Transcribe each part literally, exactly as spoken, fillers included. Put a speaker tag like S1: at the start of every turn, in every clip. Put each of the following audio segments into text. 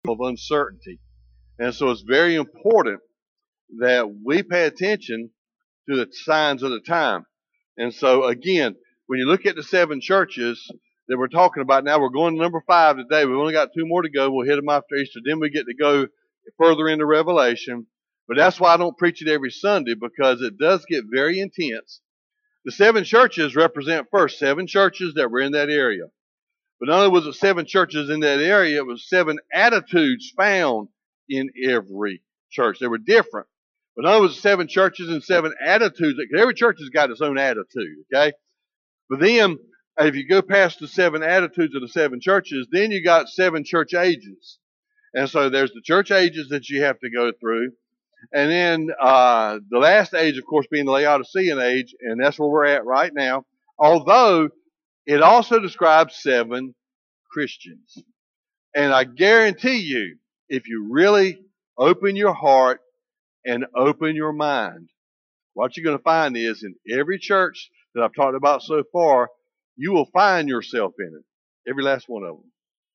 S1: of uncertainty. And so it's very important that we pay attention to the signs of the time. And so again, when you look at the seven churches that we're talking about now, we're going to number five today. We've only got two more to go. We'll hit them after Easter. Then we get to go further into Revelation. But that's why I don't preach it every Sunday, because it does get very intense. The seven churches represent first seven churches that were in that area. But not only was it seven churches in that area, it was seven attitudes found in every church. They were different. But not only was it seven churches and seven attitudes. Every church has got its own attitude, okay? But then, if you go past the seven attitudes of the seven churches, then you got seven church ages. And so there's the church ages that you have to go through. And then uh, the last age, of course, being the Laodicean age, and that's where we're at right now. Although it also describes seven Christians. And I guarantee you, if you really open your heart and open your mind, what you're going to find is in every church that I've talked about so far, you will find yourself in it. Every last one of them.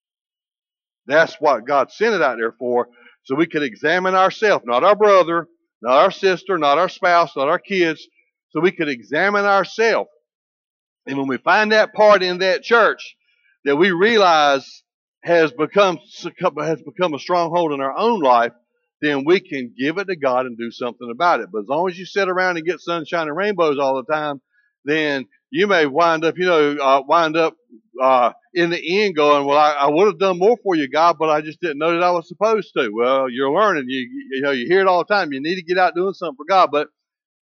S1: That's what God sent it out there for, so we could examine ourselves, not our brother, not our sister, not our spouse, not our kids, so we could examine ourselves. And when we find that part in that church that we realize has become has become a stronghold in our own life, then we can give it to God and do something about it. But as long as you sit around and get sunshine and rainbows all the time, then you may wind up, you know, uh, wind up uh, in the end going, well, I, I would have done more for you, God, but I just didn't know that I was supposed to. Well, you're learning. You, you know, you hear it all the time. You need to get out doing something for God. But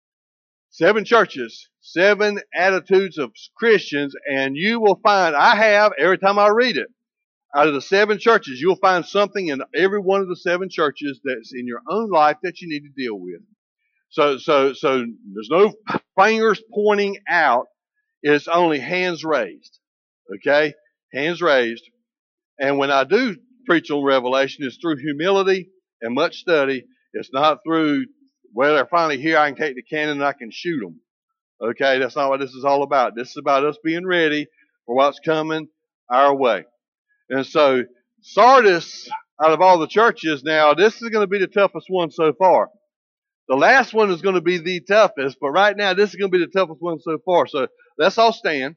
S1: seven churches, seven attitudes of Christians, and you will find, I have, every time I read it, out of the seven churches, you'll find something in every one of the seven churches that's in your own life that you need to deal with. So, so, so there's no fingers pointing out. It's only hands raised. Okay? Hands raised. And when I do preach on Revelation, it's through humility and much study. It's not through, well, they're finally here, I can take the cannon and I can shoot them. Okay? That's not what this is all about. This is about us being ready for what's coming our way. And so, Sardis, out of all the churches now, this is going to be the toughest one so far. The last one is going to be the toughest, but right now, this is going to be the toughest one so far. So, let's all stand.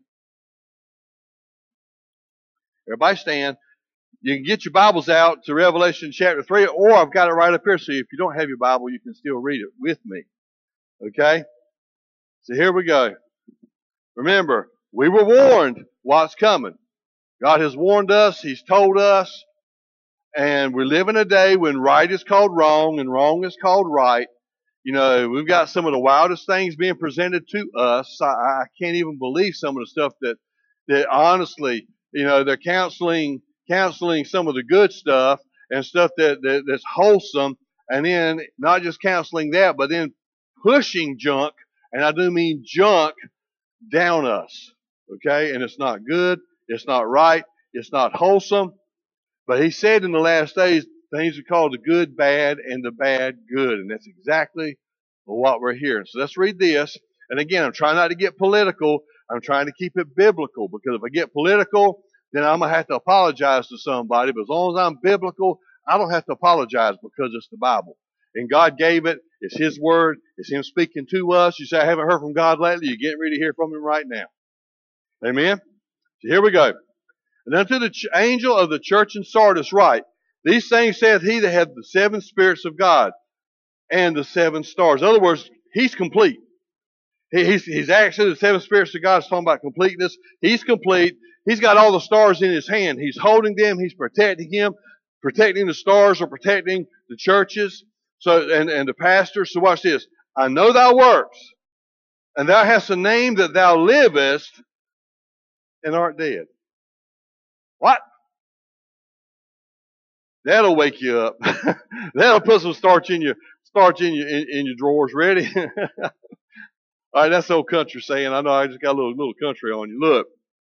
S1: Everybody stand. You can get your Bibles out to Revelation chapter three, or I've got it right up here, so if you don't have your Bible, you can still read it with me. Okay? So, here we go. Remember, we were warned what's coming. God has warned us. He's told us. And we live in a day when right is called wrong and wrong is called right. You know, we've got some of the wildest things being presented to us. I, I can't even believe some of the stuff that, that honestly, you know, they're counseling, counseling some of the good stuff and stuff that, that that's wholesome. And then not just counseling that, but then pushing junk, and I do mean junk, down us. Okay? And it's not good. It's not right. It's not wholesome. But he said in the last days, things are called the good bad and the bad good. And that's exactly what we're hearing. So let's read this. And again, I'm trying not to get political. I'm trying to keep it biblical. Because if I get political, then I'm going to have to apologize to somebody. But as long as I'm biblical, I don't have to apologize because it's the Bible. And God gave it. It's His Word. It's Him speaking to us. You say, I haven't heard from God lately. You're getting ready to hear from Him right now. Amen? So here we go. And unto the ch- angel of the church in Sardis write, these things saith he that hath the seven spirits of God and the seven stars. In other words, he's complete. He, he's, he's actually, the seven spirits of God is talking about completeness. He's complete. He's got all the stars in his hand. He's holding them. He's protecting him. Protecting the stars or protecting the churches so and, and the pastors. So watch this. I know thy works, and thou hast a name that thou livest and art dead. What? That'll wake you up. That'll put some starch in your starch in your in, in your drawers. Ready? All right, that's old country saying. I know I just got a little little country on you. Look.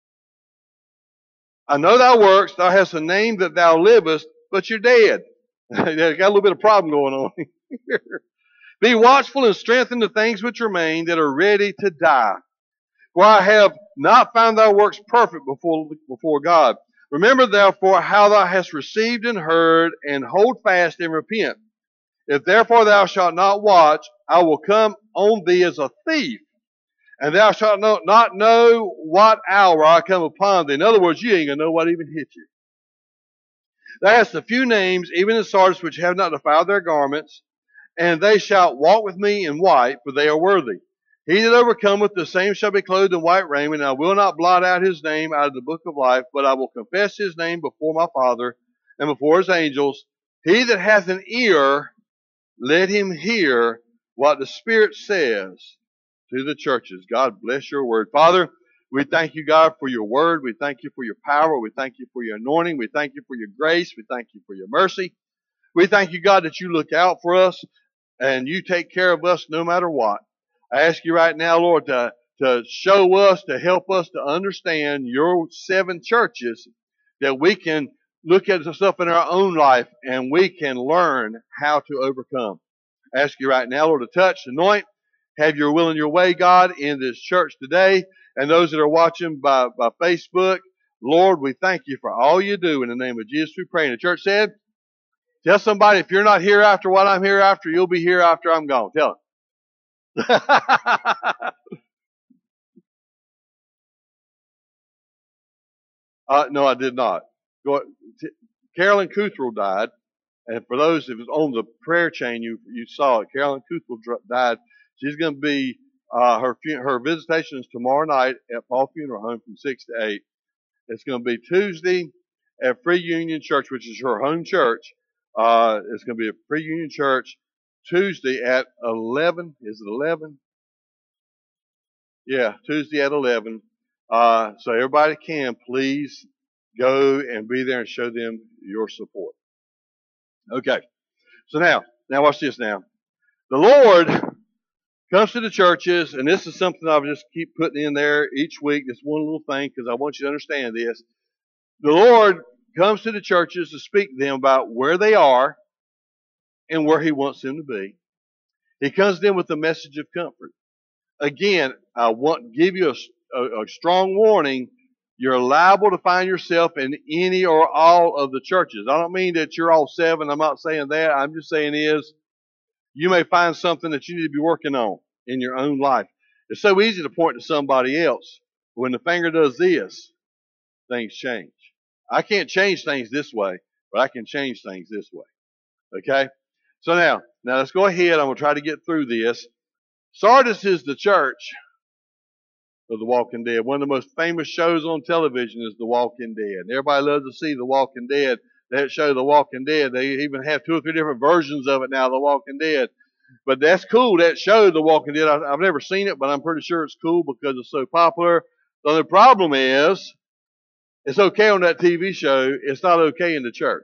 S1: I know thy works, thou hast a name that thou livest, but you're dead. Got a little bit of problem going on here. Be watchful and strengthen the things which remain that are ready to die. For I have not found thy works perfect before, before God. Remember therefore how thou hast received and heard, and hold fast and repent. If therefore thou shalt not watch, I will come on thee as a thief, and thou shalt not know what hour I come upon thee. In other words, you ain't going to know what even hit you. Thou hast a few names, even in Sardis, which have not defiled their garments, and they shall walk with me in white, for they are worthy. He that overcometh, the same shall be clothed in white raiment. I will not blot out his name out of the book of life, but I will confess his name before my Father and before his angels. He that hath an ear, let him hear what the Spirit says to the churches. God bless your word. Father, we thank you, God, for your word. We thank you for your power. We thank you for your anointing. We thank you for your grace. We thank you for your mercy. We thank you, God, that you look out for us and you take care of us no matter what. I ask you right now, Lord, to, to show us, to help us to understand your seven churches, that we can look at stuff in our own life and we can learn how to overcome. I ask you right now, Lord, to touch, anoint, have your will and your way, God, in this church today. And those that are watching by, by Facebook, Lord, we thank you for all you do. In the name of Jesus, we pray. And the church said, tell somebody, if you're not here after what I'm here after, you'll be here after I'm gone. Tell them. uh, no, I did not. Go, t- Carolyn Cuthrell died. And for those that was on the prayer chain, you you saw it. Carolyn Cuthrell died. She's going to be, uh, her her visitation is tomorrow night at Paul Funeral Home from six to eight. It's going to be Tuesday at Free Union Church, which is her home church. Uh, it's going to be at Free Union Church Tuesday at eleven. Is it eleven? Yeah, Tuesday at eleven. Uh, so everybody can please go and be there and show them your support. Okay. So now, now watch this now. The Lord comes to the churches, and this is something I'll just keep putting in there each week, this one little thing, because I want you to understand this. The Lord comes to the churches to speak to them about where they are and where He wants them to be. He comes to them with a message of comfort. Again, I want to give you a, a, a strong warning. You're liable to find yourself in any or all of the churches. I don't mean that you're all seven. I'm not saying that. I'm just saying is you may find something that you need to be working on in your own life. It's so easy to point to somebody else. When the finger does this, things change. I can't change things this way, but I can change things this way. Okay? So now, now let's go ahead. I'm going to try to get through this. Sardis is the church of The Walking Dead. One of the most famous shows on television is The Walking Dead. Everybody loves to see The Walking Dead. That show, The Walking Dead, they even have two or three different versions of it now, The Walking Dead. But that's cool, that show, The Walking Dead. I, I've never seen it, but I'm pretty sure it's cool because it's so popular. The only problem is, it's okay on that T V show. It's not okay in the church.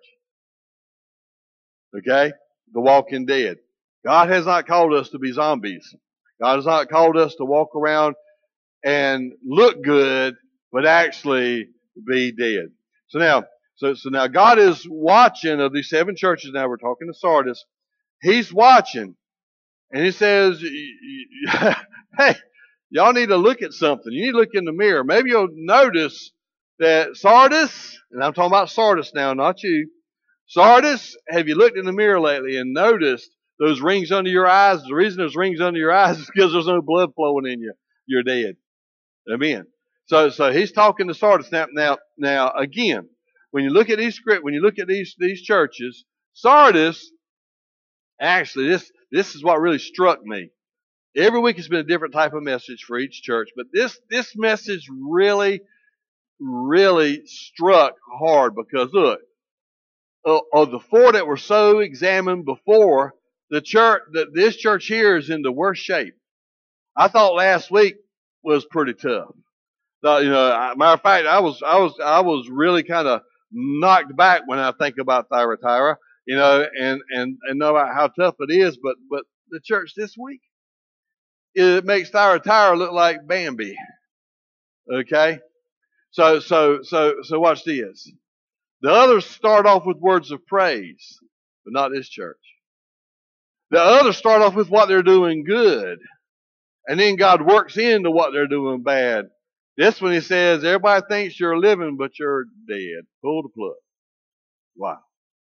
S1: Okay? The Walking Dead. God has not called us to be zombies. God has not called us to walk around and look good, but actually be dead. So now, so, so now God is watching of these seven churches. Now we're talking to Sardis. He's watching, and He says, "Hey, y'all need to look at something. You need to look in the mirror. Maybe you'll notice that Sardis, and I'm talking about Sardis now, not you. Sardis, have you looked in the mirror lately and noticed those rings under your eyes? The reason there's rings under your eyes is because there's no blood flowing in you. You're dead." Amen. So, so he's talking to Sardis now. Now, now, again, when you look at these script, when you look at these these churches, Sardis, actually, this this is what really struck me. Every week has been a different type of message for each church, but this this message really, really struck hard because look, of, of the four that were so examined before, the church that this church here is in the worst shape. I thought last week was pretty tough. So, you know, matter of fact, I was, I was, I was really kind of knocked back when I think about Thyatira, you know, and, and, and know about how tough it is. But, but the church this week, it makes Thyatira look like Bambi. Okay. So, so, so, so watch this. The others start off with words of praise, but not this church. The others start off with what they're doing good. And then God works into what they're doing bad. This one he says, everybody thinks you're living, but you're dead. Pull the plug. Wow.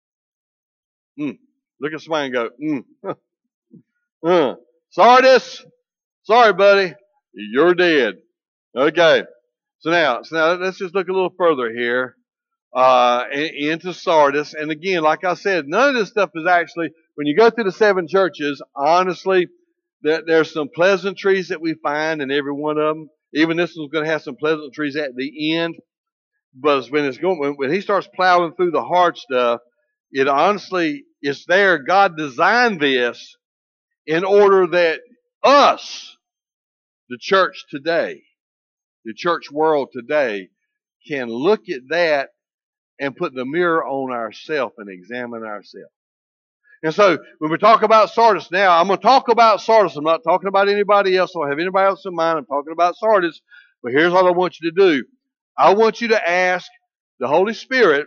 S1: Mm. Look at somebody and go, mm. uh. Sardis, sorry, buddy, you're dead. Okay. So now, so now let's just look a little further here uh, into Sardis. And again, like I said, none of this stuff is actually, when you go through the seven churches, honestly, there, there's some pleasantries that we find in every one of them. Even this one's going to have some pleasantries at the end. But when it's going, when, when he starts plowing through the hard stuff, it honestly is there. God designed this in order that us, the church today, the church world today, can look at that and put the mirror on ourselves and examine ourselves. And so when we talk about Sardis now, I'm going to talk about Sardis. I'm not talking about anybody else. I don't have anybody else in mind. I'm talking about Sardis. But here's what I want you to do. I want you to ask the Holy Spirit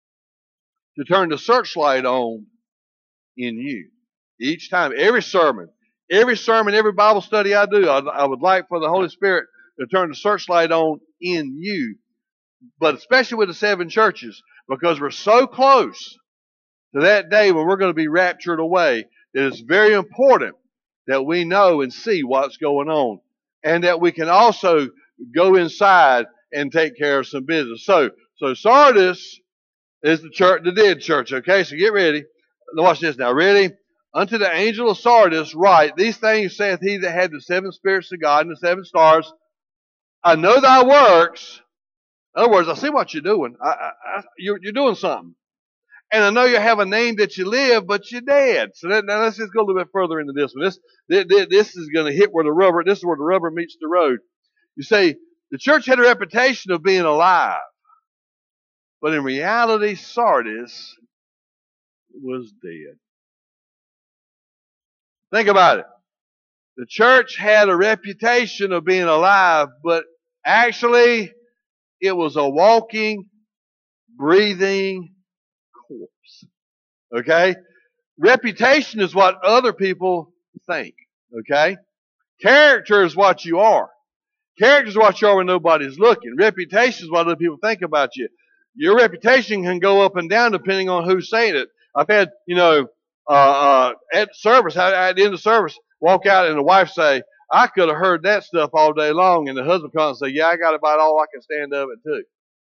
S1: to turn the searchlight on in you. Each time, every sermon, every sermon, every Bible study I do, I, I would like for the Holy Spirit to turn the searchlight on in you. But especially with the seven churches, because we're so close to that day when we're going to be raptured away, that it's very important that we know and see what's going on. And that we can also go inside and take care of some business. So, so Sardis is the church, the dead church. Okay, so get ready. Watch this now. Ready? Unto the angel of Sardis write, these things saith he that had the seven spirits of God and the seven stars. I know thy works. In other words, I see what you're doing. I, I, I, you're, you're doing something. And I know you have a name that you live, but you're dead. So that, now let's just go a little bit further into this one. This, this, this is going to hit where the rubber, this is where the rubber meets the road. You say, the church had a reputation of being alive. But in reality, Sardis was dead. Think about it. The church had a reputation of being alive, but actually it was a walking, breathing corpse. Okay? Reputation is what other people think. Okay? Character is what you are. Character is what you are when nobody's looking. Reputation is what other people think about you. Your reputation can go up and down depending on who's saying it. I've had, you know, uh, uh, at service, at the end of service, walk out and the wife say, I could have heard that stuff all day long. And the husband comes and say, yeah, I got about all I can stand of it too.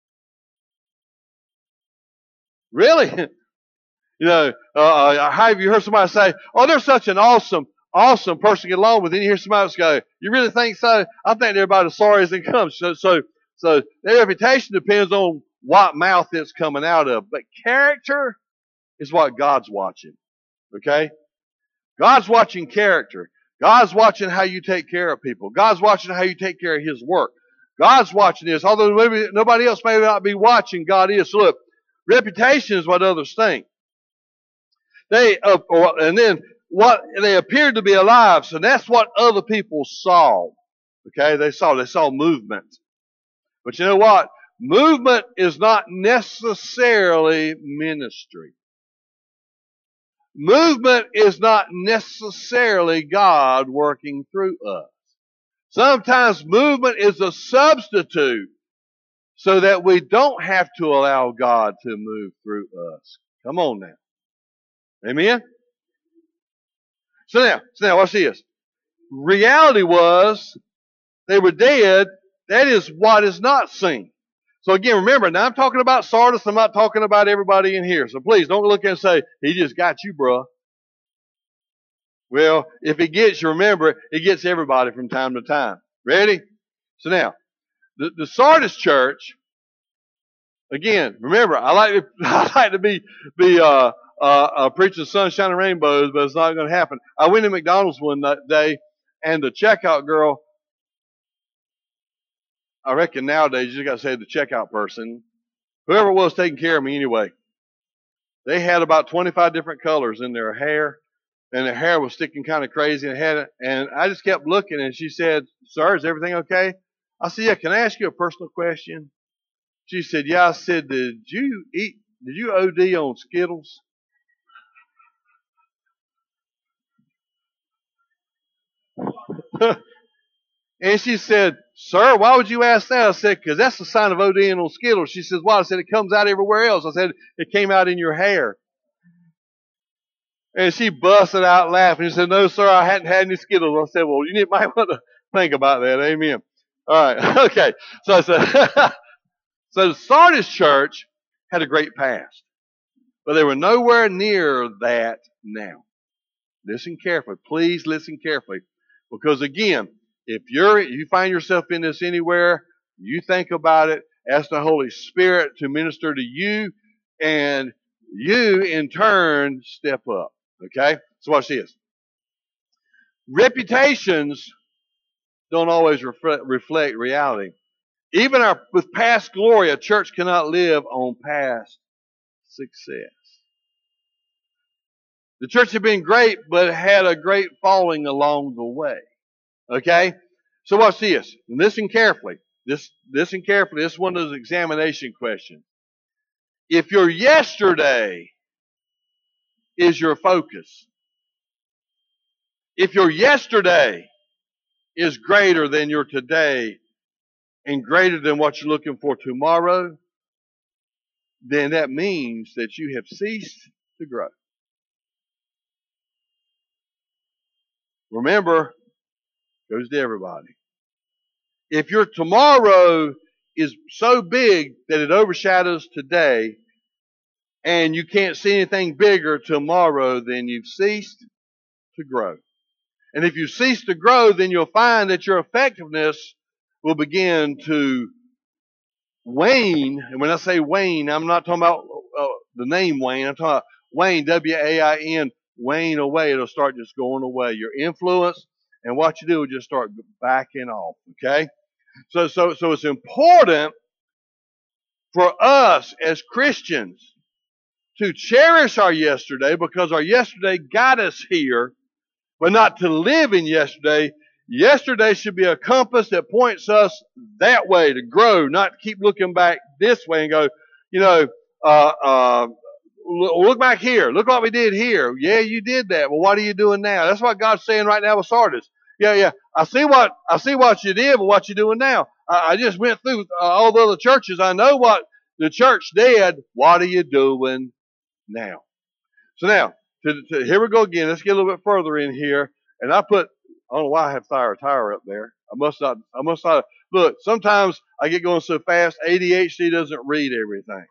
S1: Really? You know, uh, how have you heard somebody say, oh, they're such an awesome, awesome person to get along with? Then you hear somebody else go, you really think so? I think they're about as sorry as it comes. So, so, so their reputation depends on what mouth it's coming out of. But character is what God's watching. Okay? God's watching character. God's watching how you take care of people. God's watching how you take care of His work. God's watching this. Although maybe nobody else may not be watching, God is. So look, reputation is what others think. They uh, or, and then what they appeared to be alive. So that's what other people saw. Okay? They saw. They saw movement. But you know what? Movement is not necessarily ministry. Movement is not necessarily God working through us. Sometimes movement is a substitute so that we don't have to allow God to move through us. Come on now. Amen? So now, so now watch this. Reality was they were dead. That is what is not seen. So again, remember, now I'm talking about Sardis. I'm not talking about everybody in here. So please don't look and say, he just got you, bruh. Well, if it gets you, remember, it gets everybody from time to time. Ready? So now, the, the Sardis church, again, remember, I like to, I like to be, be uh, uh, uh, preaching sunshine and rainbows, but it's not going to happen. I went to McDonald's one day, and the checkout girl, I reckon nowadays you just got to say the checkout person, whoever it was taking care of me anyway. They had about twenty-five different colors in their hair, and their hair was sticking kind of crazy. And had it, and I just kept looking, and she said, "Sir, is everything okay?" I said, "Yeah. Can I ask you a personal question?" She said, "Yeah." I said, "Did you eat? Did you O D on Skittles?" And she said, "Sir, why would you ask that?" I said, "Because that's the sign of ODing on Skittles." She says, "Why?" I said, "It comes out everywhere else." I said, "It came out in your hair." And she busted out laughing. She said, "No, sir, I hadn't had any Skittles." I said, "Well, you might want to think about that." Amen. All right. Okay. So I said, so the Sardis church had a great past, but they were nowhere near that now. Listen carefully. Please listen carefully. Because again, if you're, you find yourself in this anywhere, you think about it, ask the Holy Spirit to minister to you, and you in turn step up. Okay? So watch this. Reputations don't always reflect, reflect reality. Even our, with past glory, a church cannot live on past success. The church had been great, but had a great falling along the way. Okay? So watch this. Listen carefully. This, listen carefully. This is one of those examination questions. If your yesterday is your focus, if your yesterday is greater than your today and greater than what you're looking for tomorrow, then that means that you have ceased to grow. Remember, goes to everybody. If your tomorrow is so big that it overshadows today, and you can't see anything bigger tomorrow, then you've ceased to grow. And if you cease to grow, then you'll find that your effectiveness will begin to wane. And when I say wane, I'm not talking about uh, the name Wayne. I'm talking about wane, W A I N, wane away. It'll start just going away. Your influence and what you do will just start backing off. Okay? So, so, so it's important for us as Christians to cherish our yesterday, because our yesterday got us here, but not to live in yesterday. Yesterday should be a compass that points us that way to grow, not keep looking back this way and go, you know, uh, uh, look back here. Look what we did here. Yeah, you did that. Well, what are you doing now? That's what God's saying right now with Sardis. Yeah, yeah. I see what I see what you did, but what you doing now? I, I just went through uh, all the other churches. I know what the church did. What are you doing now? So now, to, to, here we go again. Let's get a little bit further in here. And I put, I don't know why I have Thyatira up there. I must not, I must not. Look, sometimes I get going so fast, A D H D doesn't read everything.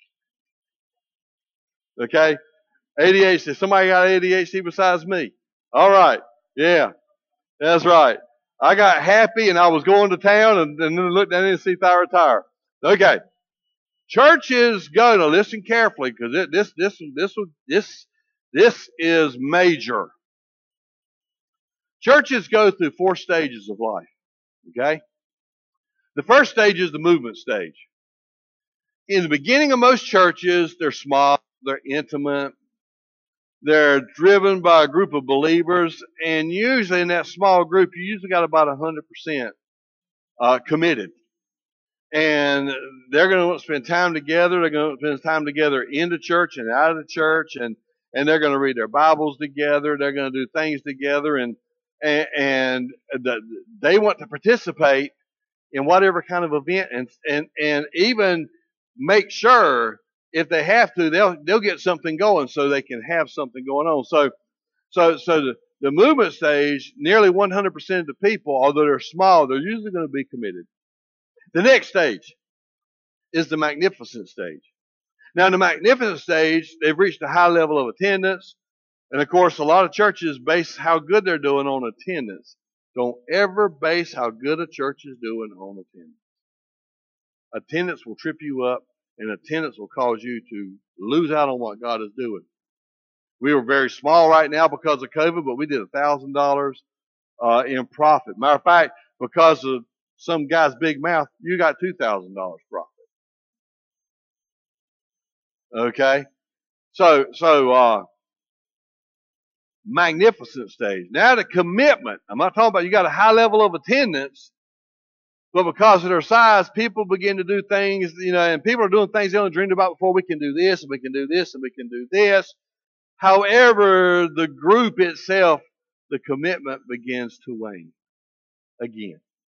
S1: Okay? A D H D. Somebody got A D H D besides me? All right. Yeah. That's right. I got happy and I was going to town and, and then looked down and see Thyatira. Okay. Churches go, now listen carefully, because this, this, this, this, this is major. Churches go through four stages of life. Okay? The first stage is the movement stage. In the beginning of most churches, they're small, they're intimate, they're driven by a group of believers, and usually in that small group, you usually got about one hundred percent uh, committed. And they're going to spend time together. They're going to spend time together in the church and out of the church, and, and they're going to read their Bibles together. They're going to do things together, and and, and the, they want to participate in whatever kind of event, and and and even make sure if they have to, they'll they'll get something going so they can have something going on. So so so the the movement stage, nearly one hundred percent of the people, although they're small, they're usually going to be committed. The next stage is the magnificent stage. Now, in the magnificent stage, they've reached a high level of attendance. And, of course, a lot of churches base how good they're doing on attendance. Don't ever base how good a church is doing on attendance. Attendance will trip you up, and attendance will cause you to lose out on what God is doing. We were very small right now because of COVID, but we did one thousand dollars uh, in profit. Matter of fact, because of some guy's big mouth, you got two thousand dollars profit. Okay? So, so, uh, magnificent stage. Now the commitment. I'm not talking about you got a high level of attendance, but because of their size, people begin to do things, you know, and people are doing things they only dreamed about before. We can do this, and we can do this, and we can do this. However, the group itself, the commitment begins to wane again.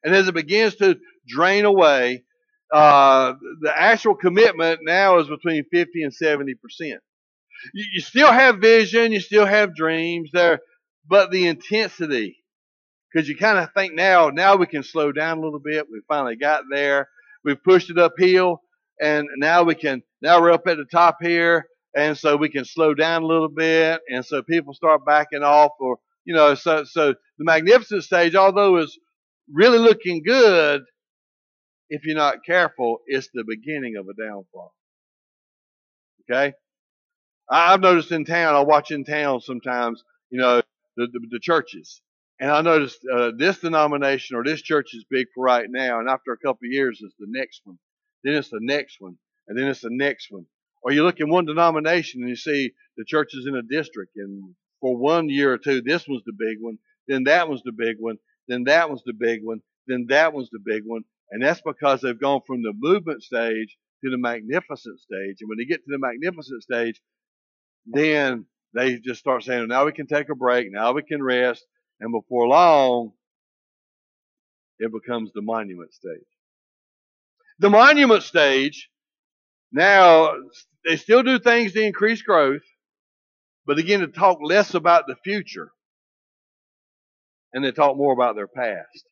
S1: And as it begins to drain away, uh, the actual commitment now is between fifty and seventy percent. You, you still have vision, you still have dreams there, but the intensity, because you kind of think now, now we can slow down a little bit. We finally got there. We've pushed it uphill, and now we can, now we're up at the top here, and so we can slow down a little bit, and so people start backing off, or, you know, so, so the magnificent stage, although is really looking good, if you're not careful, it's the beginning of a downfall. Okay? I've noticed in town, I watch in town sometimes, you know, the, the, the churches. And I noticed uh, this denomination or this church is big for right now, and after a couple of years, it's the next one. Then it's the next one, and then it's the next one. Or you look in one denomination and you see the churches in a district, and for one year or two, this one's the big one, then that one's the big one, then that one's the big one, then that one's the big one. And that's because they've gone from the movement stage to the magnificent stage. And when they get to the magnificent stage, then they just start saying, now we can take a break, now we can rest. And before long, it becomes the monument stage. The monument stage, now, they still do things to increase growth, but again, to talk less about the future, and they talk more about their past.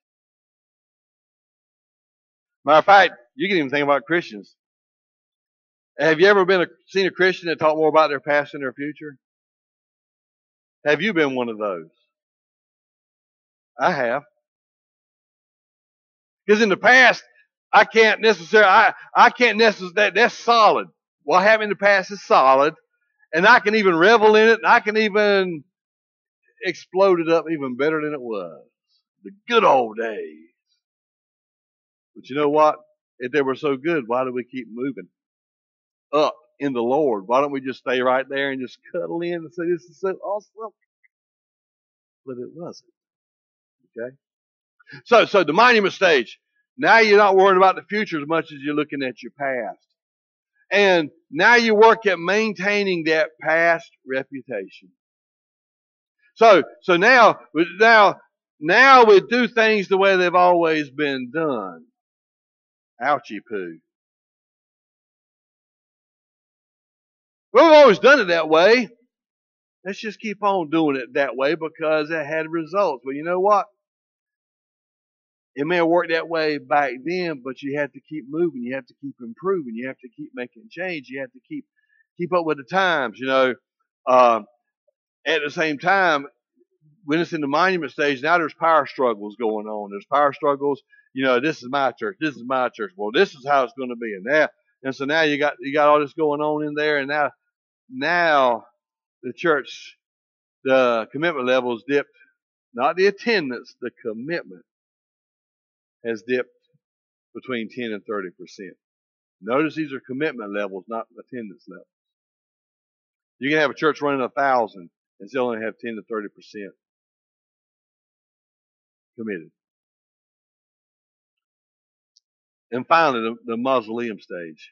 S1: Matter of fact, you can even think about Christians. Have you ever been a, seen a Christian that talk more about their past and their future? Have you been one of those? I have. Because in the past, I can't necessarily, I, I can't necessarily, that, that's solid. What happened in the past is solid. And I can even revel in it, and I can even explode it up even better than it was. The good old days. But you know what? If they were so good, why do we keep moving up in the Lord? Why don't we just stay right there and just cuddle in and say, this is so awesome? But it wasn't. Okay? So, so the monument stage. Now you're not worrying about the future as much as you're looking at your past. And now you work at maintaining that past reputation. So, so now, now, now we do things the way they've always been done. Ouchie poo. Well, we've always done it that way. Let's just keep on doing it that way because it had results. Well, you know what? It may have worked that way back then, but you have to keep moving. You have to keep improving. You have to keep making change. You have to keep keep up with the times. You know, uh, at the same time, when it's in the monument stage, now there's power struggles going on. There's power struggles. You know, this is my church. This is my church. Well, this is how it's going to be, and now, and so now you got you got all this going on in there, and now now the church, the commitment levels dipped. Not the attendance, the commitment has dipped between ten and thirty percent. Notice these are commitment levels, not attendance levels. You can have a church running a thousand and still only have ten to thirty percent committed. And finally, the, the mausoleum stage.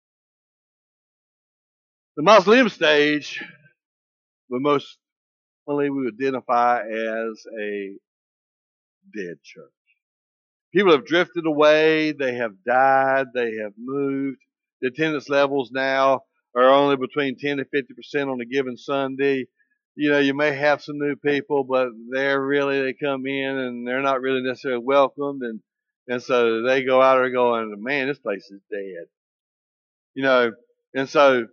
S1: The mausoleum stage, we most commonly we would identify as a dead church. People have drifted away, they have died, they have moved. The attendance levels now are only between ten to fifty percent on a given Sunday. You know, you may have some new people, but they're really, they come in and they're not really necessarily welcomed. And, and so they go out there going, man, this place is dead. You know, and so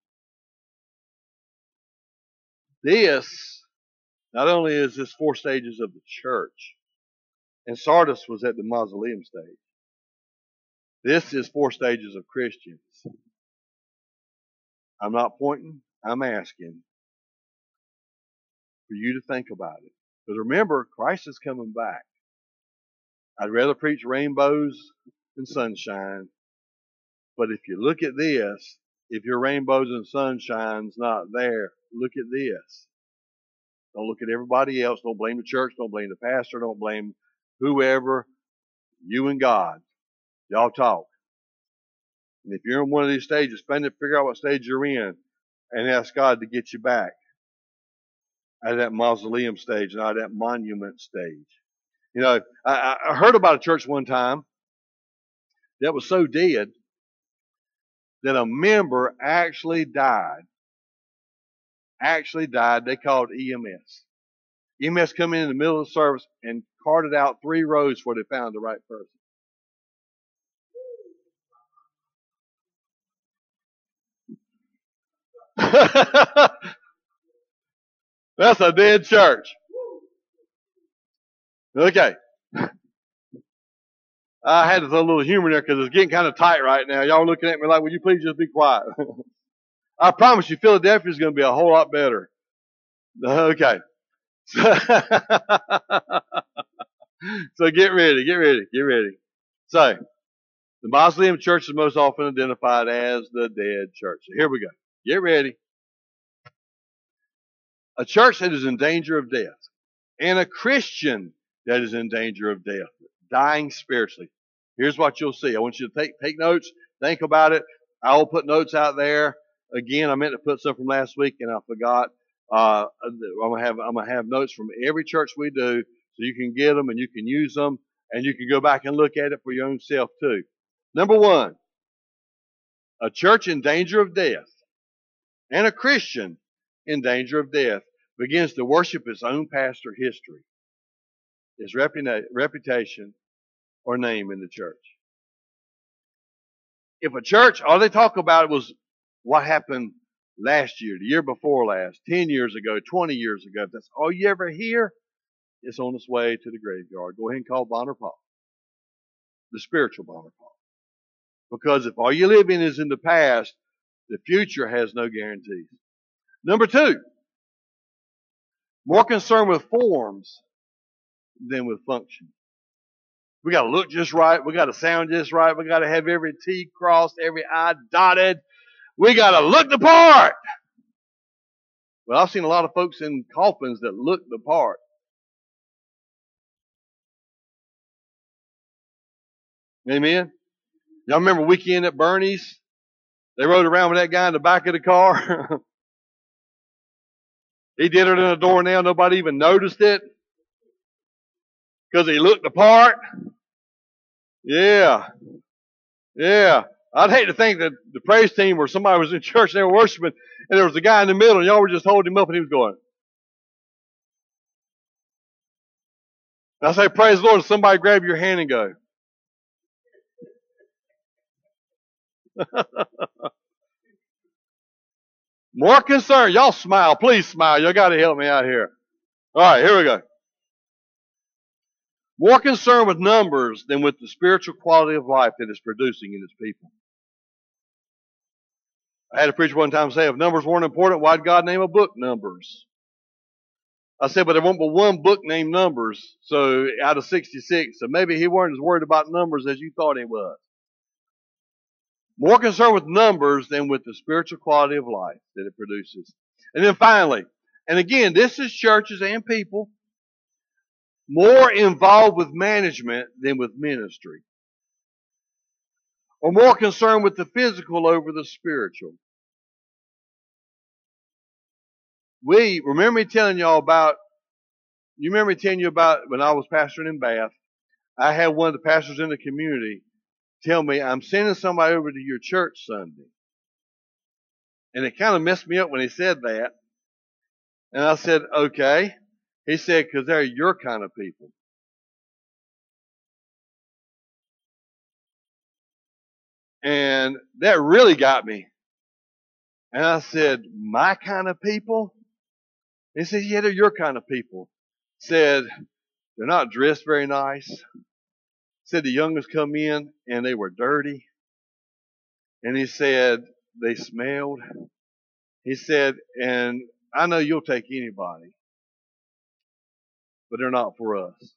S1: this, not only is this four stages of the church, and Sardis was at the mausoleum stage. This is four stages of Christians. I'm not pointing, I'm asking for you to think about it. Because remember, Christ is coming back. I'd rather preach rainbows than sunshine. But if you look at this, if your rainbows and sunshine's not there, look at this. Don't look at everybody else. Don't blame the church. Don't blame the pastor. Don't blame whoever. You and God. Y'all talk. And if you're in one of these stages, spend it, figure out what stage you're in, and ask God to get you back out of that mausoleum stage and out of that monument stage. You know, I, I heard about a church one time that was so dead that a member actually died. Actually died. They called E M S. E M S come in in the middle of the service and carted out three rows before they found the right person. That's a dead church. Okay. I had to throw a little humor there because it's getting kind of tight right now. Y'all looking at me like, will you please just be quiet? I promise you, Philadelphia is going to be a whole lot better. Okay. So get ready, get ready, get ready. So, the Mausoleum Church is most often identified as the dead church. So here we go. Get ready. A church that is in danger of death, and a Christian that is in danger of death, dying spiritually. Here's what you'll see. I want you to take take notes, think about it. I will put notes out there. Again, I meant to put some from last week, and I forgot. Uh, I'm gonna have I'm gonna have notes from every church we do, so you can get them and you can use them, and you can go back and look at it for your own self too. Number one, a church in danger of death, and a Christian in danger of death begins to worship its own pastor history, his reputation, or name in the church. If a church, all they talk about was what happened last year, the year before last, ten years ago, twenty years ago, if that's all you ever hear, it's on its way to the graveyard. Go ahead and call Bonner Paul, the spiritual Bonner Paul. Because if all you live in is in the past, the future has no guarantees. Number two, more concerned with forms than with function. We got to look just right. We got to sound just right. We got to have every T crossed, every I dotted. We got to look the part. Well, I've seen a lot of folks in coffins that look the part. Amen. Y'all remember Weekend at Bernie's? They rode around with that guy in the back of the car. He did it in a doornail. Nobody even noticed it because he looked the part. Yeah. Yeah. I'd hate to think that the praise team or somebody was in church and they were worshiping and there was a guy in the middle and y'all were just holding him up and he was going. And I say, praise the Lord, and somebody grab your hand and go. More concerned. Y'all smile. Please smile. Y'all got to help me out here. All right, here we go. More concerned with numbers than with the spiritual quality of life that it's producing in its people. I had a preacher one time say, if numbers weren't important, why'd God name a book Numbers? I said, but there won't be one book named Numbers, so out of sixty-six, so maybe he weren't as worried about numbers as you thought he was. More concerned with numbers than with the spiritual quality of life that it produces. And then finally, and again, this is churches and people, more involved with management than with ministry. Or more concerned with the physical over the spiritual. We, remember me telling y'all about, you remember me telling you about when I was pastoring in Bath, I had one of the pastors in the community tell me, I'm sending somebody over to your church Sunday. And it kind of messed me up when he said that. And I said, okay. He said, because they're your kind of people. And that really got me. And I said, my kind of people? He said, yeah, they're your kind of people. Said, they're not dressed very nice. Said the youngest come in and they were dirty. And he said, they smelled. He said, and I know you'll take anybody, but they're not for us.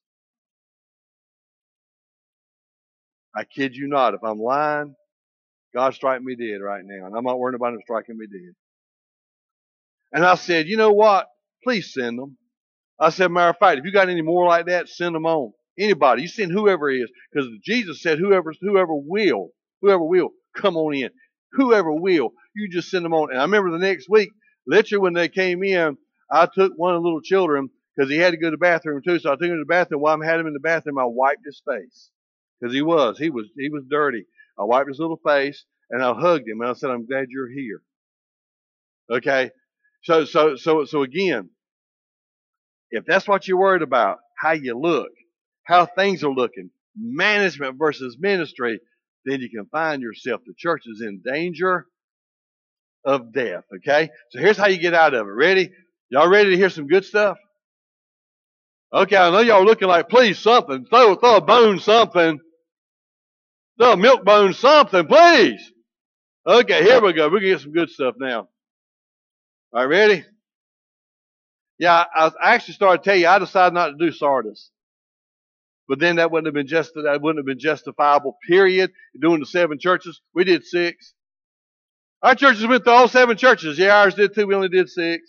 S1: I kid you not. If I'm lying, God strike me dead right now. And I'm not worried about him striking me dead. And I said, you know what? Please send them. I said, matter of fact, if you got any more like that, send them on. Anybody. You send whoever is. Because Jesus said, whoever, whoever will, whoever will, come on in. Whoever will, you just send them on. And I remember the next week, literally when they came in, I took one of the little children, because he had to go to the bathroom too. So I took him to the bathroom. While I had him in the bathroom, I wiped his face because he was he was he was dirty. I wiped his little face and I hugged him and I said, "I'm glad you're here." Okay, so so so so again, if that's what you're worried about, how you look, how things are looking, management versus ministry, then you can find yourself. The church is in danger of death. Okay, so here's how you get out of it. Ready? Y'all ready to hear some good stuff? Okay, I know y'all looking like, please, something. Throw, throw a bone, something. Throw a milk bone, something, please. Okay, here we go. We're going to get some good stuff now. All right, ready? Yeah, I, I actually started to tell you, I decided not to do Sardis. But then that wouldn't have been just that wouldn't have been justifiable, period. Doing the seven churches. We did six. Our churches went through all seven churches. Yeah, ours did too. We only did six.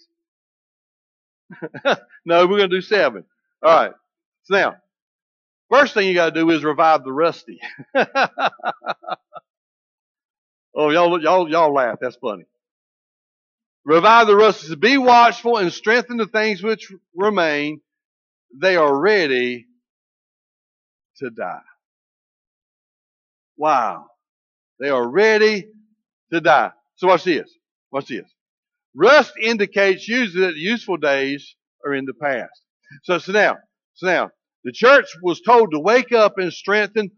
S1: No, we're going to do seven. All right. So now, first thing you got to do is revive the rusty. Oh, y'all, y'all, y'all laugh. That's funny. Revive the rusty. Be watchful and strengthen the things which remain. They are ready to die. Wow. They are ready to die. So watch this. Watch this. Rust indicates usually that useful days are in the past. So, so now, so now, the church was told to wake up and strengthen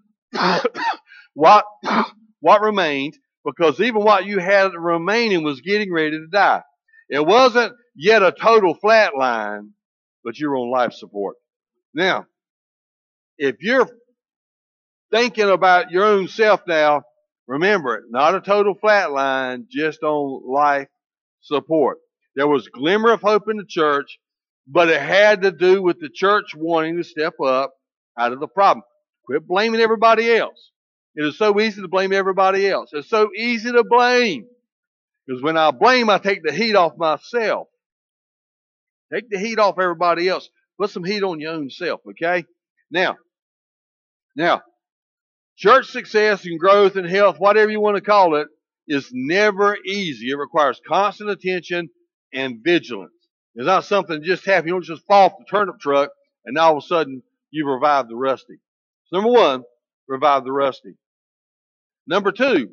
S1: what, what remained, because even what you had remaining was getting ready to die. It wasn't yet a total flat line, but you were on life support. Now, if you're thinking about your own self now, remember it, not a total flat line, just on life support. There was a glimmer of hope in the church, but it had to do with the church wanting to step up out of the problem. Quit blaming everybody else. It is so easy to blame everybody else. It's so easy to blame. Because when I blame, I take the heat off myself. Take the heat off everybody else. Put some heat on your own self, okay? Now, now, church success and growth and health, whatever you want to call it, is never easy. It requires constant attention and vigilance. It's not something that just happens. You don't just fall off the turnip truck and all of a sudden you've revived the rusty. So number one, revive the rusty. Number two,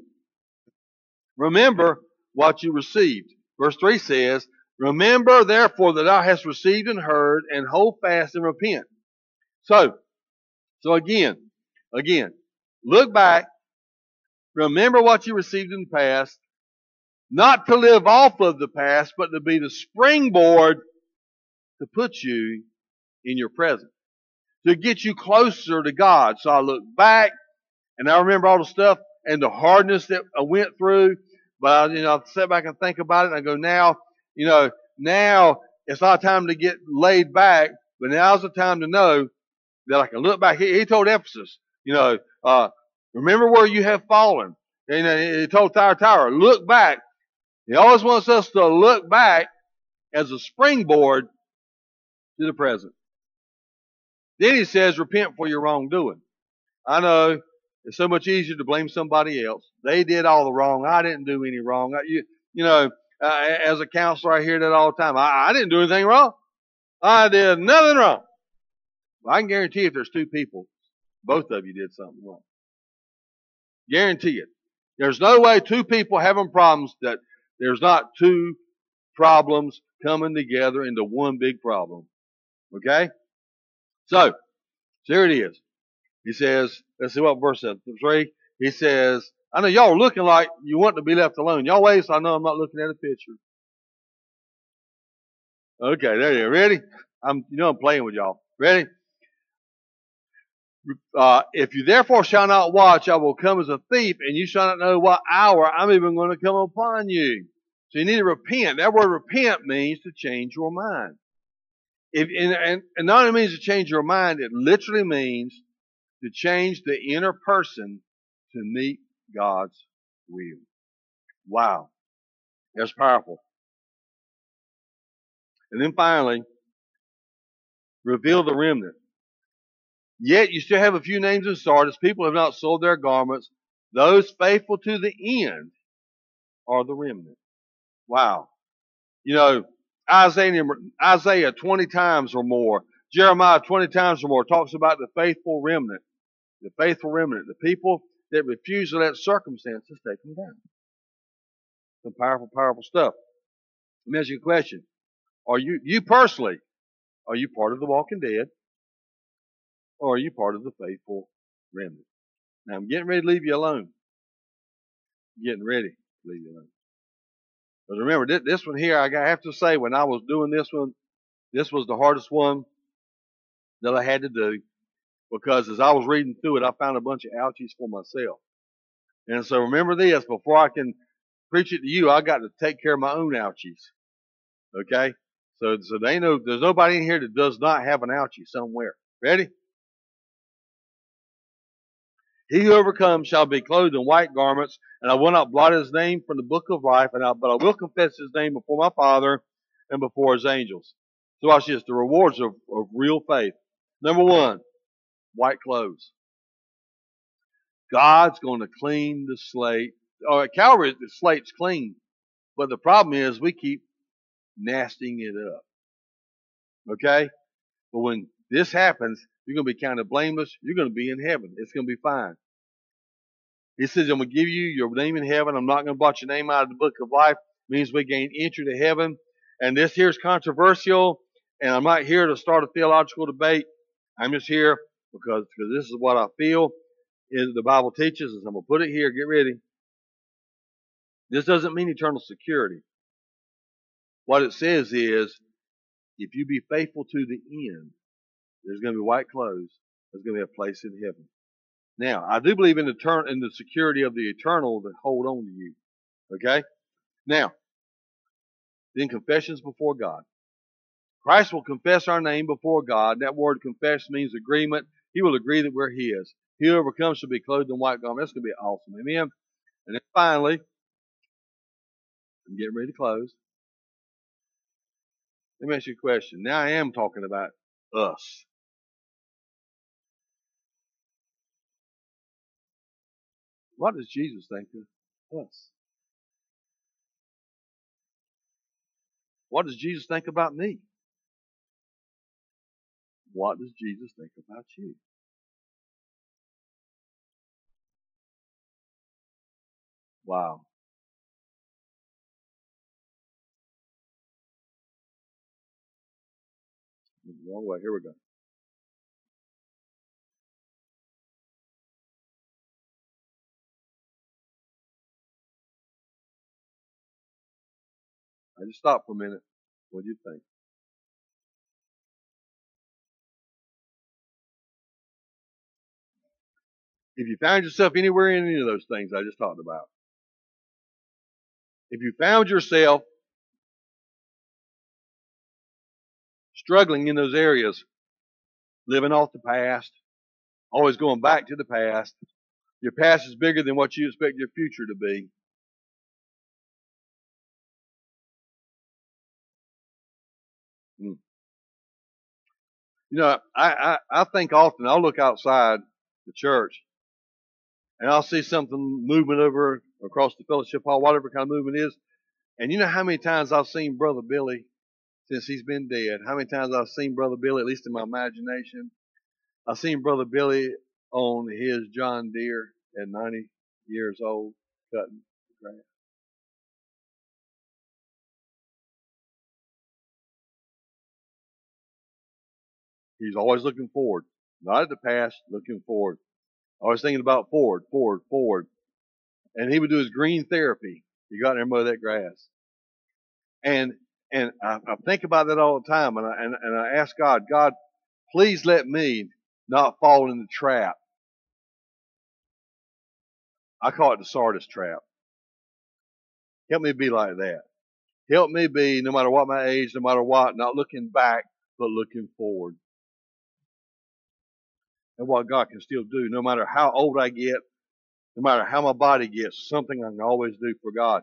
S1: remember what you received. Verse three says, remember therefore that thou hast received and heard, and hold fast and repent. So, so again, again, look back, remember what you received in the past, not to live off of the past, but to be the springboard to put you in your present, to get you closer to God. So I look back, and I remember all the stuff and the hardness that I went through, but you know, I sit back and think about it, and I go, now, you know, now it's not time to get laid back, but now's the time to know that I can look back. He, he told Ephesus, you know, uh, remember where you have fallen. And he told Thyatira, look back. He always wants us to look back as a springboard to the present. Then he says, repent for your wrongdoing. I know it's so much easier to blame somebody else. They did all the wrong. I didn't do any wrong. I, you, you know, uh, as a counselor, I hear that all the time. I, I didn't do anything wrong. I did nothing wrong. Well, I can guarantee if there's two people, both of you did something wrong. Guarantee it. There's no way two people having problems that there's not two problems coming together into one big problem. Okay? So, so here it is. He says, let's see what verse says. Three. He says, I know y'all are looking like you want to be left alone. Y'all wait, so I know I'm not looking at a picture. Okay, there you go. Ready? I'm, you know I'm playing with y'all. Ready? Uh, if you therefore shall not watch, I will come as a thief, and you shall not know what hour I'm even going to come upon you. So you need to repent. That word repent means to change your mind. If, and, and, and not only means to change your mind, it literally means to change the inner person to meet God's will. Wow. That's powerful. And then finally, reveal the remnant. Yet you still have a few names in Sardis. People have not sold their garments. Those faithful to the end are the remnant. Wow. You know, Isaiah, Isaiah twenty times or more, Jeremiah twenty times or more talks about the faithful remnant. The faithful remnant, the people that refuse to let circumstances take them down. Some powerful, powerful stuff. Let me ask you a question. Are you, you personally, are you part of the walking dead? Or are you part of the faithful remnant? Now I'm getting ready to leave you alone. I'm getting ready to leave you alone. But remember, this one here, I have to say, when I was doing this one, this was the hardest one that I had to do, because as I was reading through it, I found a bunch of ouchies for myself. And so remember this, before I can preach it to you, I got to take care of my own ouchies. Okay? So, so they know there's nobody in here that does not have an ouchie somewhere. Ready? He who overcomes shall be clothed in white garments, and I will not blot his name from the book of life, and I, but I will confess his name before my Father and before his angels. So watch this, the rewards of, of real faith. Number one, white clothes. God's going to clean the slate. Or at Calvary, the slate's clean. But the problem is we keep nastying it up. Okay? But when this happens, you're going to be kind of blameless. You're going to be in heaven. It's going to be fine. He says, I'm going to give you your name in heaven. I'm not going to blot your name out of the book of life. It means we gain entry to heaven. And this here is controversial. And I'm not here to start a theological debate. I'm just here because, because this is what I feel is the Bible teaches us. I'm going to put it here. Get ready. This doesn't mean eternal security. What it says is, if you be faithful to the end, there's going to be white clothes. There's going to be a place in heaven. Now, I do believe in the, ter- in the security of the eternal that hold on to you. Okay? Now, then confessions before God. Christ will confess our name before God. That word confess means agreement. He will agree that we're His. He who overcomes shall be clothed in white garment. That's going to be awesome. Amen? And then finally, I'm getting ready to close. Let me ask you a question. Now I am talking about us. What does Jesus think of us? What does Jesus think about me? What does Jesus think about you? Wow. Wrong way. Here we go. I just stopped for a minute. What do you think? If you found yourself anywhere in any of those things I just talked about, if you found yourself struggling in those areas, living off the past, always going back to the past, your past is bigger than what you expect your future to be. Hmm. You know, I, I, I think often I'll look outside the church and I'll see something moving over across the fellowship hall, whatever kind of movement it is. And you know how many times I've seen Brother Billy since he's been dead? How many times I've seen Brother Billy, at least in my imagination? I've seen Brother Billy on his John Deere at ninety years old cutting grass. He's always looking forward, not at the past, looking forward. Always thinking about forward, forward, forward. And he would do his green therapy. He got in there and mow that grass. And and I, I think about that all the time, and I and, and I ask God, God, please let me not fall in the trap. I call it the Sardis trap. Help me be like that. Help me be, no matter what my age, no matter what, not looking back, but looking forward. And what God can still do, no matter how old I get, no matter how my body gets, something I can always do for God.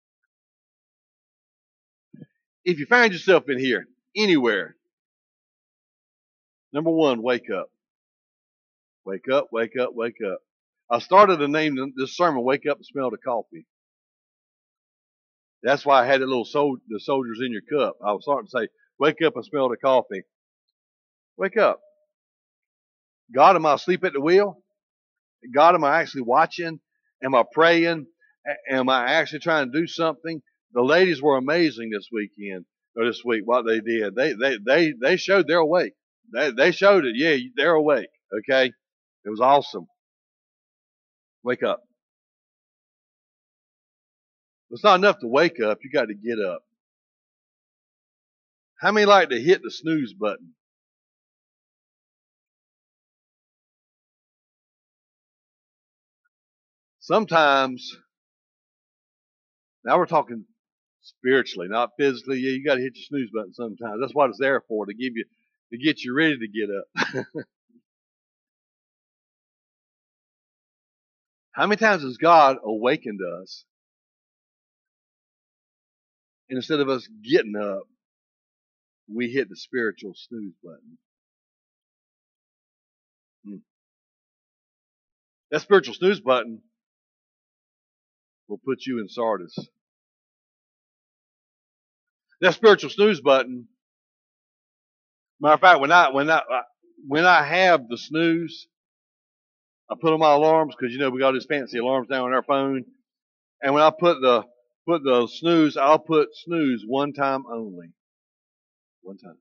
S1: If you find yourself in here, anywhere, number one, wake up. Wake up, wake up, wake up. I started to name this sermon, Wake Up and Smell the Coffee. That's why I had that little sol- the soldiers in your cup. I was starting to say, wake up and smell the coffee. Wake up. God, am I asleep at the wheel? God, am I actually watching? Am I praying? Am I actually trying to do something? The ladies were amazing this weekend or this week. What they did, they they they they showed they're awake. They they showed it. Yeah, they're awake. Okay, it was awesome. Wake up. It's not enough to wake up. You got to get up. How many like to hit the snooze button? Sometimes, now we're talking spiritually, not physically. Yeah, you got to hit your snooze button sometimes. That's what it's there for, to give you, to get you ready to get up. How many times has God awakened us, and instead of us getting up, we hit the spiritual snooze button? Hmm. That spiritual snooze button will put you in Sardis. That spiritual snooze button. Matter of fact, when I when I when I have the snooze, I put on my alarms because you know we got these fancy alarms now on our phone. And when I put the put the snooze, I'll put snooze one time only. One time.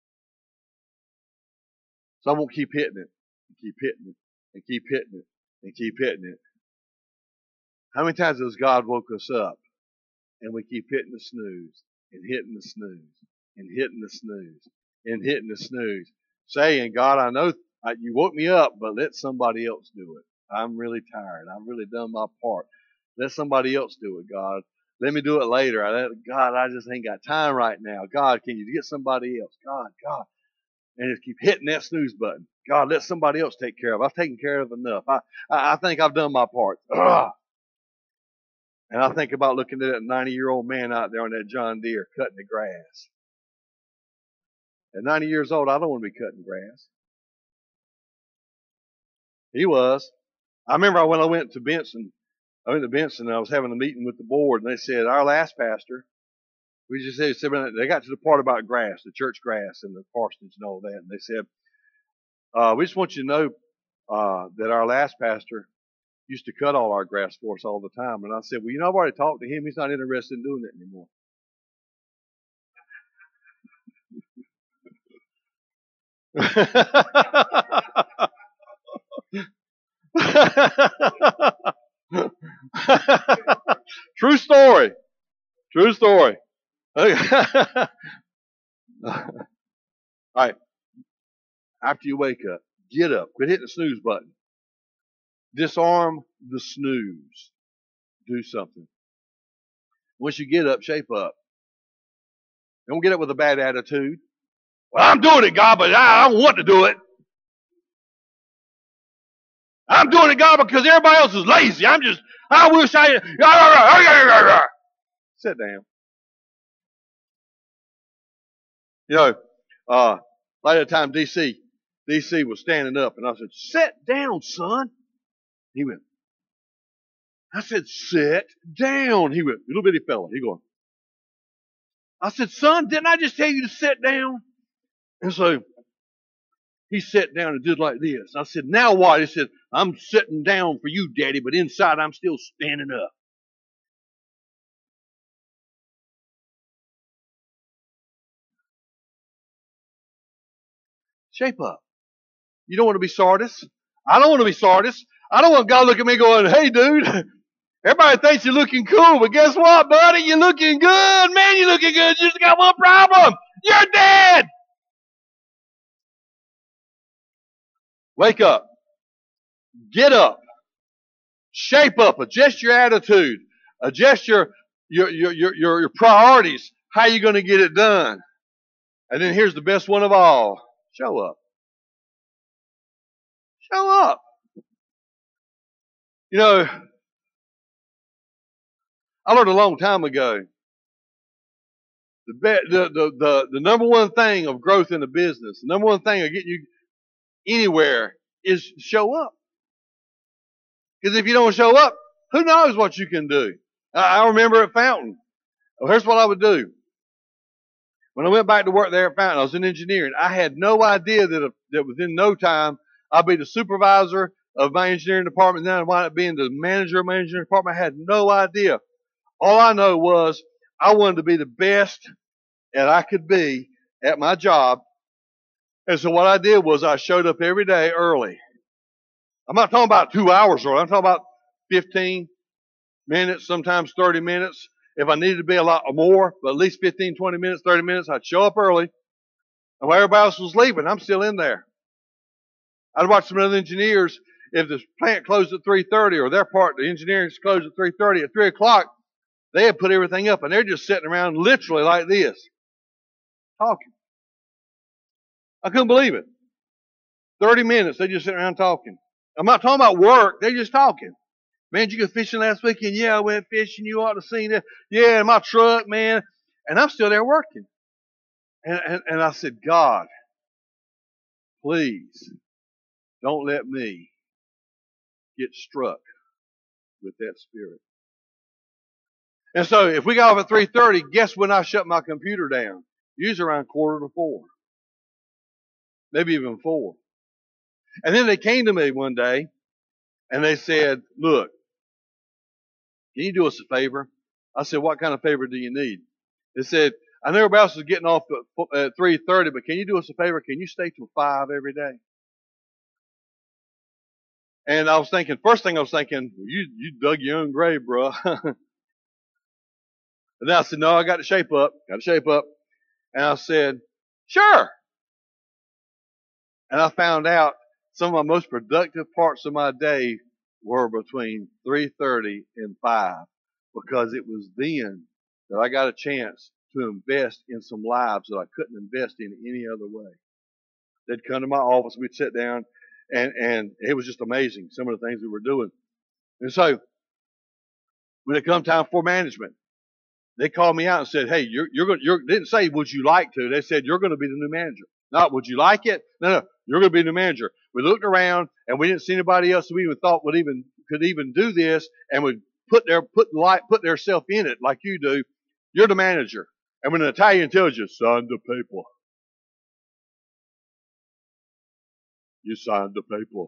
S1: So I won't keep hitting it, and keep hitting it, and keep hitting it, and keep hitting it. How many times has God woke us up and we keep hitting the snooze and hitting the snooze and hitting the snooze and hitting the snooze, saying, God, I know you woke me up, but let somebody else do it. I'm really tired. I've really done my part. Let somebody else do it, God. Let me do it later. I, God, I just ain't got time right now. God, can you get somebody else? God, God. And just keep hitting that snooze button. God, let somebody else take care of it. I've taken care of enough. I, I, I think I've done my part. Ugh. And I think about looking at that ninety-year-old man out there on that John Deere cutting the grass. At ninety years old, I don't want to be cutting grass. He was. I remember when I went to Benson, I went to Benson and I was having a meeting with the board, and they said, our last pastor, we just said, they got to the part about grass, the church grass and the parsonage and all that, and they said, uh, we just want you to know uh, that our last pastor used to cut all our grass for us all the time. And I said, well, you know, I've already talked to him. He's not interested in doing it anymore. True story. True story. All right. After you wake up, get up. Quit hitting the snooze button. Disarm the snooze. Do something. Once you get up, shape up. Don't get up with a bad attitude. Well, I'm doing it, God, but I don't want to do it. I'm doing it, God, because everybody else is lazy. I'm just, I wish I... Sit down. You know, uh, like that time D C, D C was standing up, and I said, sit down, son. He went, I said, sit down. He went, little bitty fella. He going, I said, son, didn't I just tell you to sit down? And so he sat down and did like this. I said, now what? He said, I'm sitting down for you, Daddy, but inside I'm still standing up. Shape up. You don't want to be Sardis. I don't want to be Sardis. I don't want God to look at me going, hey, dude, everybody thinks you're looking cool, but guess what, buddy? You're looking good. Man, you're looking good. You just got one problem. You're dead. Wake up. Get up. Shape up. Adjust your attitude. Adjust your your your your, your priorities. How you going to get it done? And then here's the best one of all. Show up. Show up. You know, I learned a long time ago, the, the, the, the, the number one thing of growth in a business, the number one thing of getting you anywhere is show up. Because if you don't show up, who knows what you can do? I, I remember at Fountain, Well, here's what I would do. When I went back to work there at Fountain, I was in engineering. I had no idea that, that within no time I'd be the supervisor of my engineering department. Then I'd wind up being the manager of my engineering department. I had no idea. All I know was I wanted to be the best that I could be at my job. And so what I did was I showed up every day early. I'm not talking about two hours early. I'm talking about fifteen minutes, sometimes thirty minutes. If I needed to be a lot more, but at least fifteen, twenty minutes, thirty minutes, I'd show up early. And while everybody else was leaving, I'm still in there. I'd watch some other engineers. If the plant closed at three thirty or their part, the engineering closed at three thirty, at three o'clock, they had put everything up, and they're just sitting around literally like this, talking. I couldn't believe it. thirty minutes, they just sitting around talking. I'm not talking about work. They're just talking. Man, did you go fishing last weekend? Yeah, I went fishing. You ought to have seen it. Yeah, in my truck, man. And I'm still there working. And, and, and I said, God, please don't let me get struck with that spirit. And so if we got off at three thirty, guess when I shut my computer down? Usually around quarter to four. Maybe even four. And then they came to me one day and they said, look, can you do us a favor? I said, what kind of favor do you need? They said, I know everybody else is getting off at three thirty, but can you do us a favor? Can you stay till five every day? And I was thinking, first thing I was thinking, you, you dug your own grave, bro. And then I said, no, I got to shape up. Got to shape up. And I said, sure. And I found out some of my most productive parts of my day were between three thirty and five, because it was then that I got a chance to invest in some lives that I couldn't invest in any other way. They'd come to my office, we'd sit down, and, and it was just amazing, some of the things we were doing. And so, when it come time for management, they called me out and said, hey, you're, you're going to, they didn't say, would you like to? They said, you're going to be the new manager. Not, would you like it? No, no, you're going to be the manager. We looked around and we didn't see anybody else who we even thought would even, could even do this and would put their, put light, put their self in it like you do. You're the manager. And when an Italian tells you, sign the paper, you signed the paper.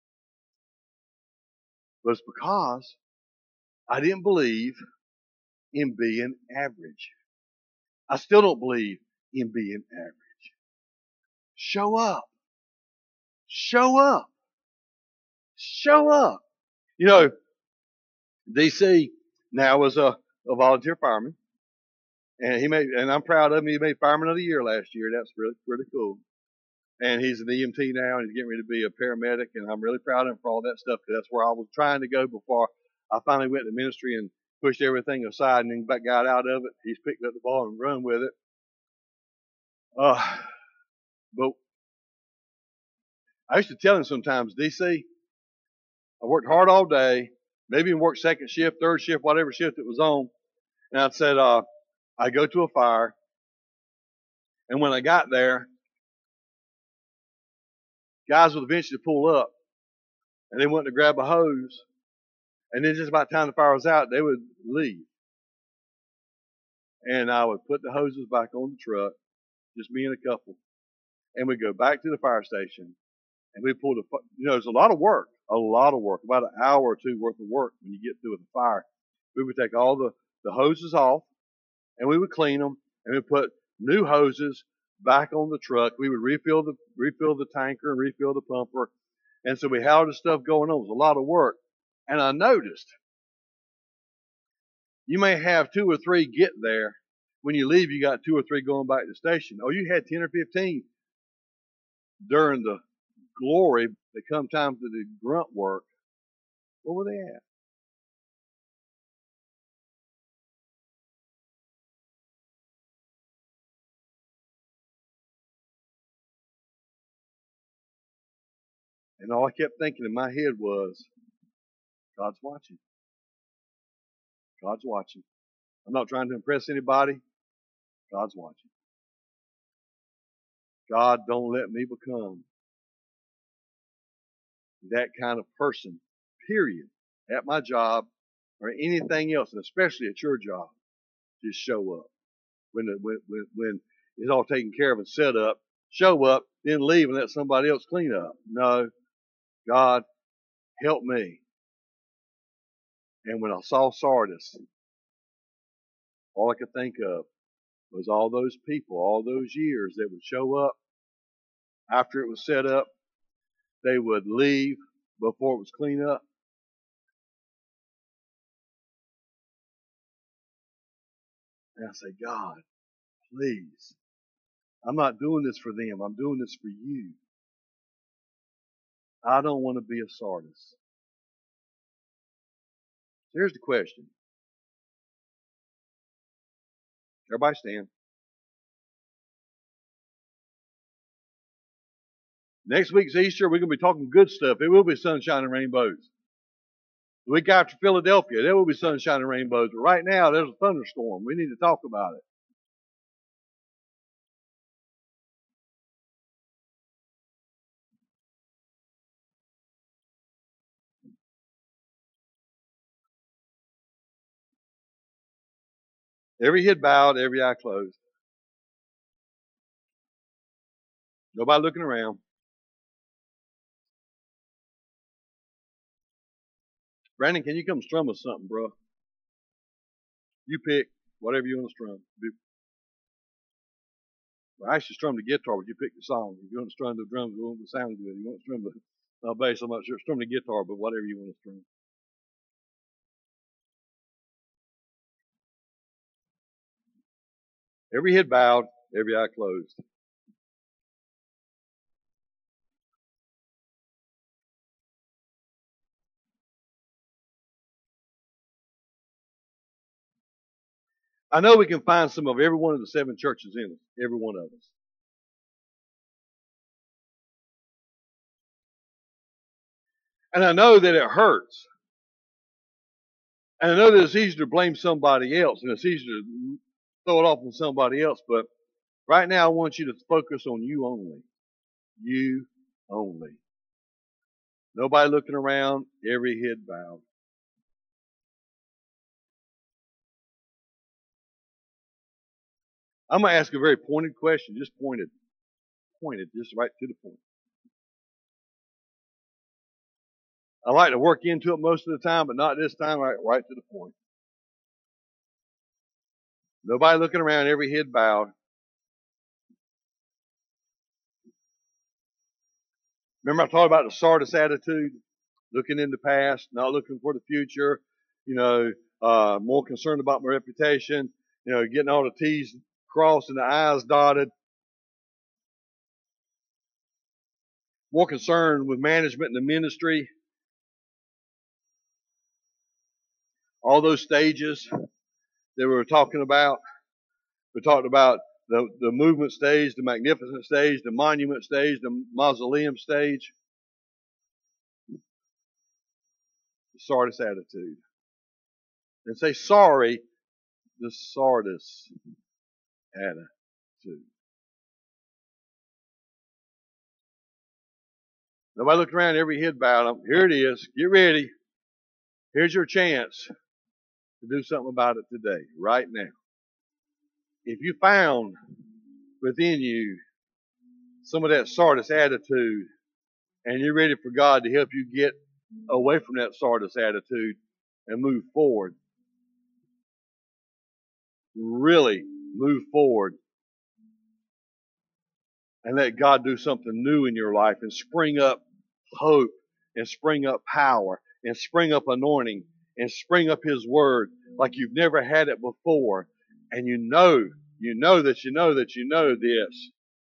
S1: But it's because I didn't believe in being average. I still don't believe in being average. Show up. Show up. Show up. You know, D C now is a, a volunteer fireman. And he made, and I'm proud of him. He made Fireman of the Year last year. That's really, really cool. And he's an E M T now, and he's getting ready to be a paramedic. And I'm really proud of him for all that stuff, because that's where I was trying to go before I finally went to ministry and pushed everything aside and then got out of it. He's picked up the ball and run with it. Uh, but I used to tell him sometimes, D C, I worked hard all day, maybe even worked second shift, third shift, whatever shift it was on. And I said, uh, I go to a fire. And when I got there, guys would eventually pull up and they wanted to grab a hose. And then just about the time the fire was out, they would leave. And I would put the hoses back on the truck, just me and a couple. And we'd go back to the fire station. And we pulled a, you know, there's a lot of work, a lot of work, about an hour or two worth of work when you get through with the fire. We would take all the, the hoses off and we would clean them and we would put new hoses back on the truck. We would refill the, refill the tanker and refill the pumper. And so we had all this stuff going on. It was a lot of work. And I noticed you may have two or three get there. When you leave, you got two or three going back to the station. Oh, you had ten or fifteen during the glory that come time to the grunt work. Where were they at? And all I kept thinking in my head was, God's watching. God's watching. I'm not trying to impress anybody. God's watching. God, don't let me become that kind of person, period, at my job or anything else, and especially at your job. just show up. When, the, when, when, when it's all taken care of and set up, show up, then leave and let somebody else clean up. No, God, help me. And when I saw Sardis, all I could think of was all those people, all those years that would show up after it was set up. They would leave before it was cleaned up. And I say, God, please. I'm not doing this for them. I'm doing this for you. I don't want to be a Sardis. Here's the question. Everybody stand. Next week's Easter, we're going to be talking good stuff. It will be sunshine and rainbows. The week after Philadelphia, there will be sunshine and rainbows. But right now, there's a thunderstorm. We need to talk about it. Every head bowed, every eye closed. Nobody looking around. Brandon, can you come strum us something, bro? You pick whatever you want to strum. Well, I actually strum the guitar, but you pick the song. If you want to strum the drums, it won't sound good. You want to strum the uh, bass, I'm not sure. Strum the guitar, but whatever you want to strum. Every head bowed, every eye closed. I know we can find some of every one of the seven churches in us, every one of us. And I know that it hurts. And I know that it's easier to blame somebody else, and it's easier to throw it off on somebody else, but right now I want you to focus on you only. You only. Nobody looking around, every head bowed. I'm going to ask a very pointed question, just pointed, pointed, just right to the point. I like to work into it most of the time, but not this time, right, right to the point. Nobody looking around, every head bowed. Remember I talked about the Sardis attitude, looking in the past, not looking for the future, you know, uh, more concerned about my reputation, you know, getting all the T's crossed and the I's dotted. More concerned with management and the ministry. All those stages that we were talking about. We talked about the, the movement stage, the magnificent stage, the monument stage, the mausoleum stage. The Sardis attitude. And say sorry, the Sardis attitude. Nobody looked around, every head bowed. Here it is. Get ready. Here's your chance to do something about it today, right now. If you found within you some of that Sardis attitude and you're ready for God to help you get away from that Sardis attitude and move forward, really move forward and let God do something new in your life and spring up hope and spring up power and spring up anointing and spring up His Word like you've never had it before. And you know, you know that you know that you know this.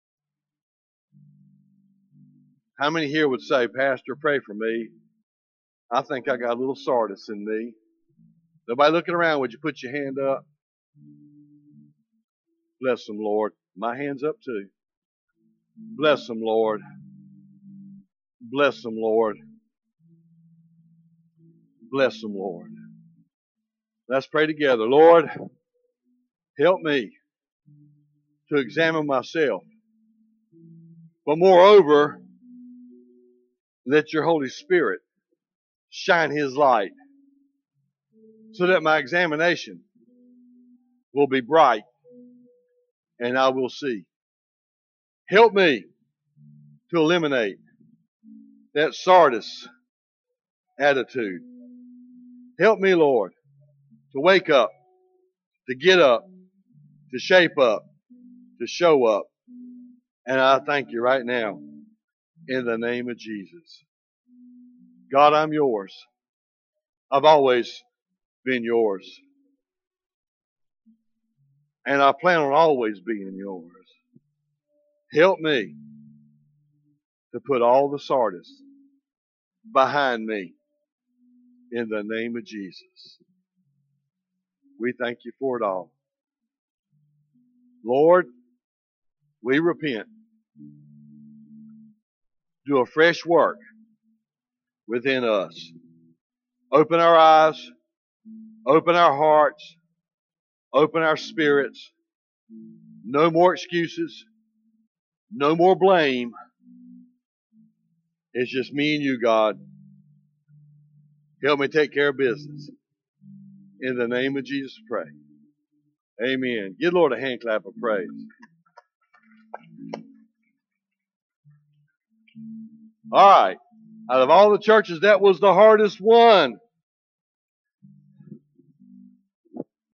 S1: How many here would say, Pastor, pray for me? I think I got a little Sardis in me. Nobody looking around, would you put your hand up? Bless them, Lord. My hand's up too. Bless them, Lord. Bless them, Lord. Bless them, Lord. Let's pray together. Lord, help me to examine myself. But moreover, let your Holy Spirit shine His light so that my examination will be bright, and I will see. Help me to eliminate that Sardis attitude. Help me, Lord, to wake up, to get up, to shape up, to show up. And I thank you right now in the name of Jesus. God, I'm yours. I've always been yours. And I plan on always being yours. Help me to put all the Sardis behind me in the name of Jesus. We thank you for it all. Lord, we repent. Do a fresh work within us. Open our eyes, open our hearts, open our spirits. No more excuses, no more blame. It's just me and you, God. Help me take care of business. In the name of Jesus, pray. Amen. Give the Lord a hand clap of praise. All right. Out of all the churches, that was the hardest one.